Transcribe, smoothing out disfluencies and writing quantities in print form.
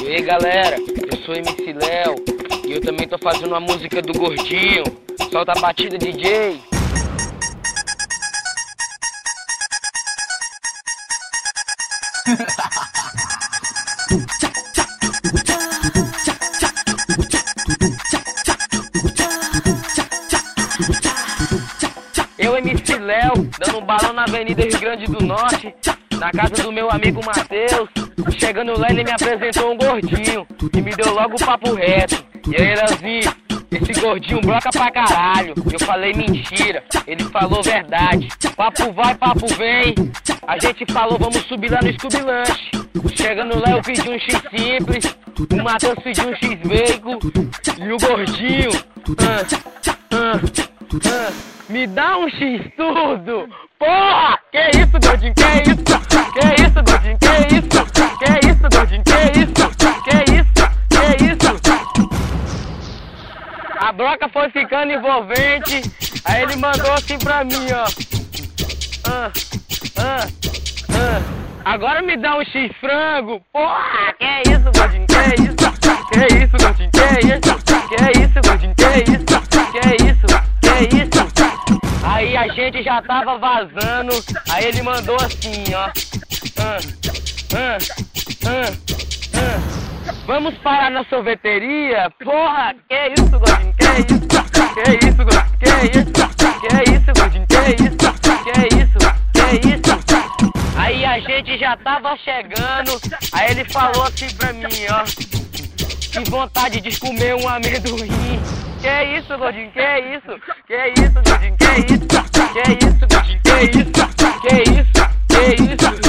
Ei galera, eu sou MC Léo e eu também tô fazendo uma música do Gordinho. Solta a batida, DJ. Eu, MC Léo, dando um balão na Avenida Rio Grande do Norte, na casa do meu amigo Matheus. Chegando lá, ele me apresentou um gordinho e me deu logo o papo reto. E aí, Leozinho, esse gordinho bloca pra caralho. Eu falei mentira, ele falou verdade. Papo vai, papo vem. A gente falou, vamos subir lá no Scooby Lanche. Chegando lá, eu pedi um X simples, o Matheus pediu um X bacon e o gordinho me dá um X tudo. Porra! Que isso, gordinho? Que isso? Que isso, gordinho? Que isso? Que isso, gordinho? Que isso? Que isso? Que isso? A broca foi ficando envolvente. Aí ele mandou assim pra mim, ó. Agora me dá um X frango. Porra! Que isso, gordinho? Que isso? Que isso, gordinho? Que isso? Que isso, gordinho? Que isso? Que isso? Que isso? Aí a gente já tava vazando. Aí ele mandou assim, ó. Vamos parar na sorveteria? Porra, que isso, gordinho? Que isso? Que isso, gordinho? Que isso? Que isso, gordinho? Que isso? Que isso? Que isso? Aí a gente já tava chegando. Aí ele falou assim pra mim, ó. Que vontade de comer um amendoim. Que isso, gordinho? Que isso? Que isso, gordinho? Que isso? Que isso, gordinho? Que isso? Que isso? Que isso?